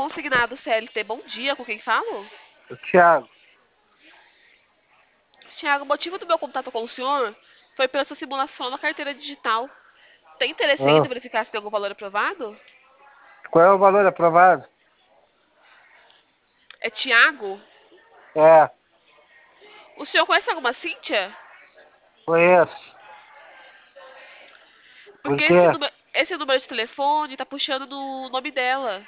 Consignado CLT, bom dia, com quem falo? O Thiago. Tiago, o motivo do meu contato com o senhor foi pela sua simulação na carteira digital. Tem interesse ainda Ah, em verificar se tem algum valor aprovado? qual é o valor aprovado? É Tiago? É, O senhor conhece alguma Cíntia? conheço. Por Porque quê? esse número de telefone tá puxando no nome dela.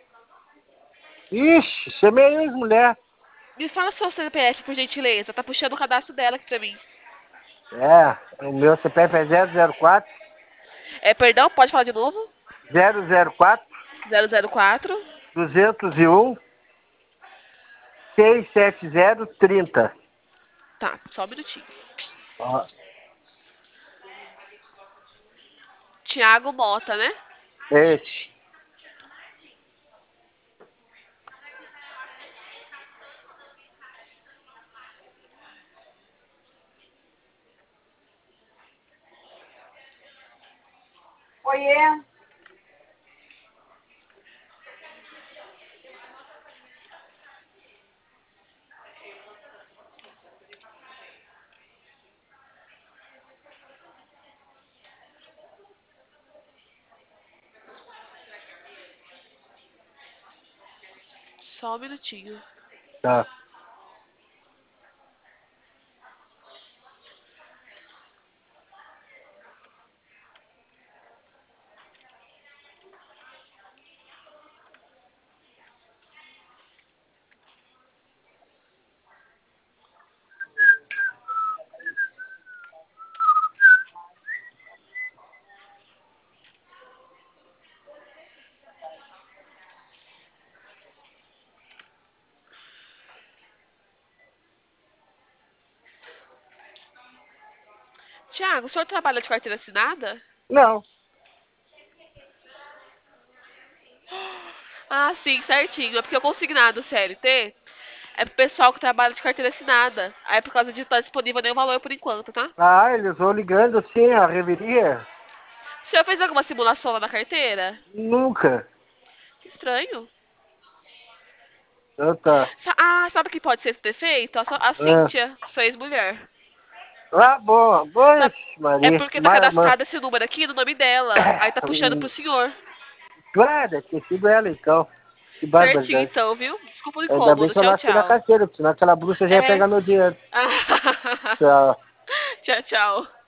Ixi, chamei a ex-mulher. Me fala seu CPF, por gentileza. Tá puxando o cadastro dela aqui pra mim. O meu CPF é 004 Perdão, pode falar de novo? 004 004. 201 67030. Tá, só um minutinho. Ó, Tiago Mota, né? esse. Oiê. Só um minutinho. Tá. Tiago, o senhor trabalha de carteira assinada? Não. Ah, sim, certinho. É porque o consignado CLT é pro pessoal que trabalha de carteira assinada. Aí por causa disso não tá disponível nenhum valor por enquanto, tá? Ah, eles vão ligando assim, a reveria? O senhor fez alguma simulação lá na carteira? Nunca. Que estranho. Então tá. Sabe o que pode ser esse defeito? A Ah, Cíntia, sua ex-mulher. boa. Boa, Sabe? É Maria. porque tá cadastrado esse número aqui no nome dela. Aí tá puxando Hum, pro senhor. Claro, deve ter sido ela então. Que Certinho barbaridade. então, viu? Desculpa o Ainda bem incômodo. que eu Tchau, não assinei na tchau. carteira, porque senão aquela bruxa já ia É. pegar meu dinheiro. Tchau. Tchau, tchau.